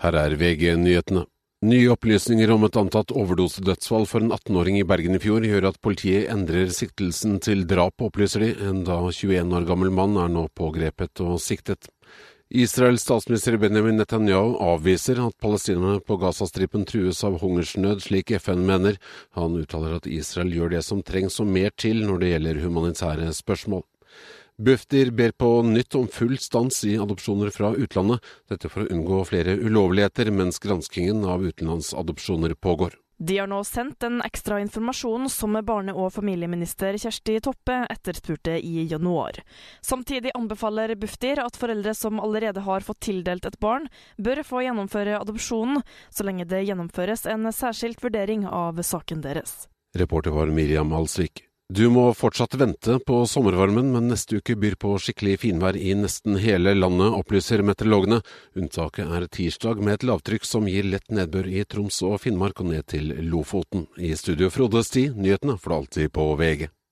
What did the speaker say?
Her er VG-nyhetene. Nye opplysninger om et antatt overdosedødsfall for en 18-åring i Bergen i fjor gjør at politiet endrer siktelsen til drap, opplyser de. En da 21 år gammel mann er nå pågrepet og siktet. Israels statsminister Benjamin Netanyahu avviser at palestinerne på Gazastripen trues av hungersnød, slik FN mener. Han uttaler at Israel gjør det som trengs og mer til når det gjelder humanitære spørsmål. Bufdir ber på nytt om full stans i adopsjoner fra utlandet, dette for å unngå flere ulovligheter mens granskingen av utenlandsadopsjoner pågår. De har nå sendt en ekstra informasjon som barne- og familieminister Kjersti Toppe etterspurte i januar. Samtidig anbefaler Bufdir at foreldre som allerede har fått tildelt et barn, bør få gjennomføre adopsjonen, så lenge det gjennomføres en særskilt vurdering av saken deres. Reporter var Miriam Alsvik. Du må fortsatt vente på sommervarmen, men neste uke byr på skikkelig finvær i nesten hele landet, opplyser meteorologene. Unntaket er tirsdag med et lavtrykk som gir lett nedbør i Troms og Finnmark og ned til Lofoten. I studio Frode Sti, nyhetene for alltid på VG.